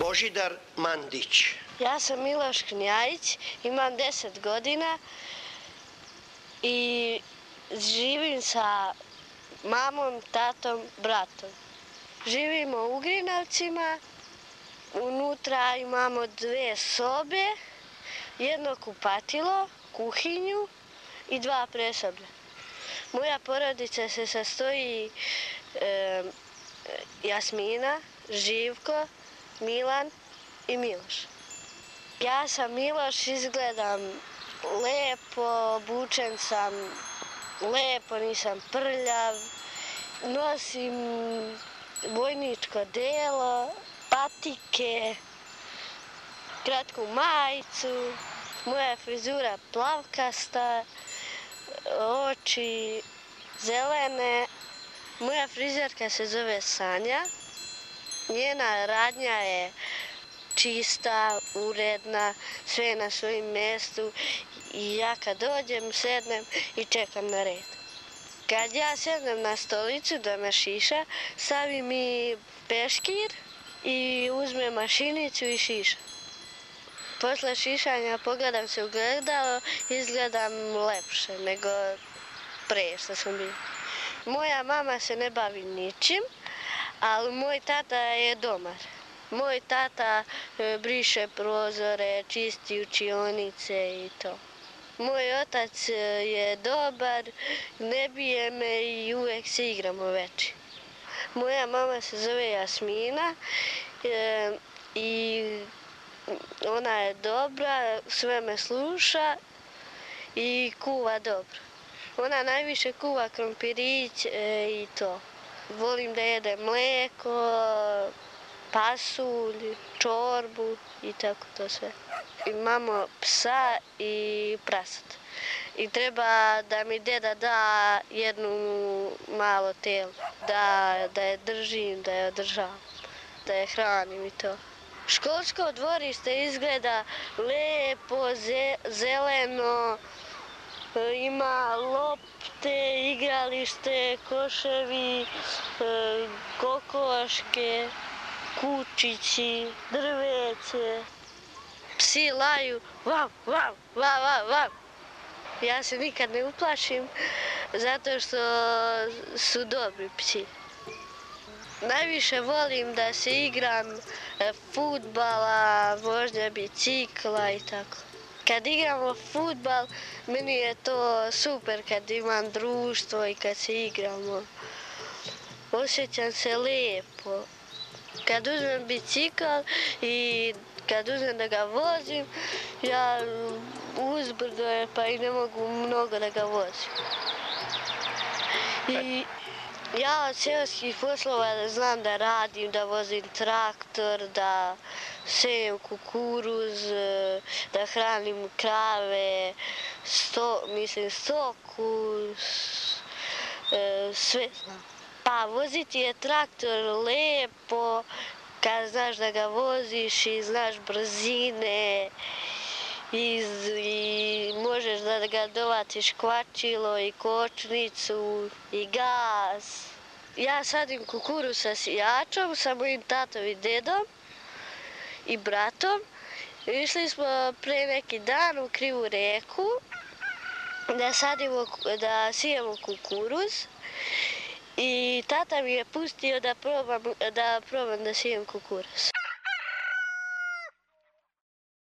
Božidar Mandić. Ja sam Miloš Knjajić, imam 10 godina i živim sa mamom, tatom, bratom. Živimo u Ugrinovcima, unutra imamo 2 sobe, jedno kupatilo, kuhinju i 2 presoblja. Moja porodica se sastoji Jasmina, Živko, Milan i Miloš. Ja sam Miloš, izgledam lepo, obučen sam lepo, nisam prljav, nosim vojničko delo, patike, kratku majicu, moja frizura plavkasta, oči zelene. Moja frizerka se zove Sanja. Njena radnja je čista, uredna, sve je na svojim mjestu i ja kad dođem, sednem i čekam na red. Kad ja sednem na stolicu da me šiša, stavim mi peškir i uzmem mašinicu i šišam. Posle šišanja pogledam se u gledalo, izgledam lepše nego pre što sam bila. Moja mama se ne bavi ničim, ali moj tata je domar. Moj tata briše prozore, čisti učionice i to. Moj otac je dobar, ne bije me i uvek se igramo veći. Moja mama se zove Jasmina i ona je dobra, sve me sluša i kuva dobro. Ona najviše kuva krompirić i to. Volim da jedem mleko, pasulj, čorbu i tako to sve. Imamo psa i prasad. I treba da mi deda da jednu malo telo, da je držim, da je održavam, da je hranim i to. Školsko dvorište izgleda lepo, zeleno, ima lopte, igralište, koševi, kokoške, kučići, drveće. Psi laju vav, vav, vav, vav, vav. Ja se nikad ne uplašim zato što su dobri psi. Najviše volim da se igram fudbala, vožnja bicikla i tako. Kad igramo fudbal, meni je to super kad imam društvo i kad se igramo. Osjećam se lijepo. Kad uzmem bicikl i kad uzmem da ga vozim, ja uzbrdo je pa i ne mogu mnogo da ga vozim. I ja od seoskih poslova znam da radim, da vozim traktor, da sejem kukuruz, da hranim krave, stoku, sve znam. Pa voziti je traktor lepo kad znaš da ga voziš i znaš brzine i možeš da ga dovaciš kvačilo i kočnicu i gas. Ja sadim kukuruz sa sijačom, sa mojim tatom i dedom i bratom. Išli smo pre neki dan u Krivu reku da sijemo kukuruz i tata mi je pustio da probam da sijem kukuruz.